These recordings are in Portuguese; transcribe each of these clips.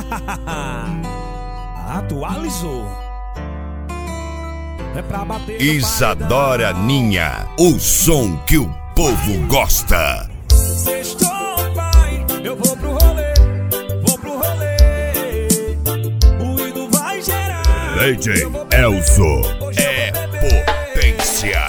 Atualizou. É pra bater. Isadora Ninha, o som que o povo gosta. Sextou, pai, eu vou pro rolê, vou pro rolê. O Ido vai gerar. DJ Elzo é potência.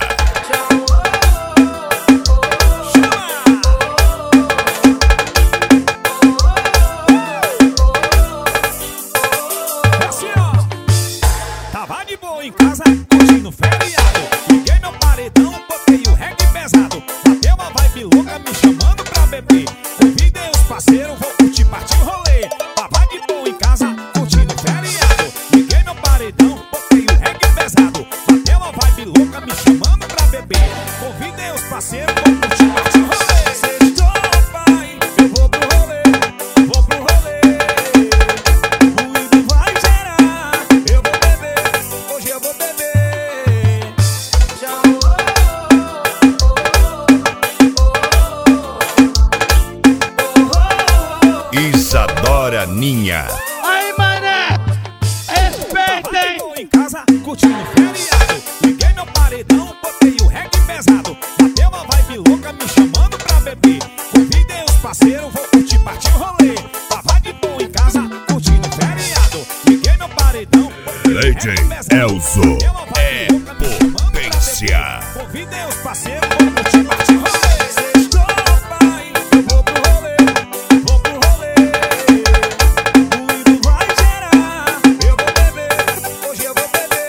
Tava de boa em casa, curtindo feriado. Liguei meu paredão, botei o reggae pesado. Bateu uma vibe louca me chamando pra beber. Convidei os parceiros, vou curtir, partir o rolê. Tava de boa em casa, curtindo feriado. Liguei meu paredão, botei o reggae pesado. Bateu uma vibe louca me chamando pra beber. Convidei os parceiros, vou curtir, partir o rolê. Sextou, pai, eu vou pro rolê, vou pro rolê. O Ido vai gerar, eu vou beber. Hoje eu vou beber. Isadora Ninha. Aí, mané! Respeitem! Tava em casa, curtindo feriado. Liguei meu paredão, botei o reggae pesado. Bateu uma vibe louca me chamando pra beber. Convidei os parceiros, vou curtir, partir o rolê. Tava de boa em casa, curtindo feriado. Liguei meu paredão, botei o DJ reggae pesado. Elzo Bateu uma vibe é louca me chamando pra potência. beber. Convidei os parceiros, vou curtir, partir o rolê. Sextou, pai, eu vou pro rolê, vou pro rolê. O Ido vai gerar, eu vou beber. Hoje eu vou beber.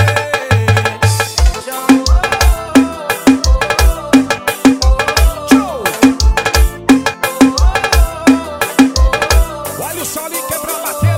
Olha o solinho que é pra bater.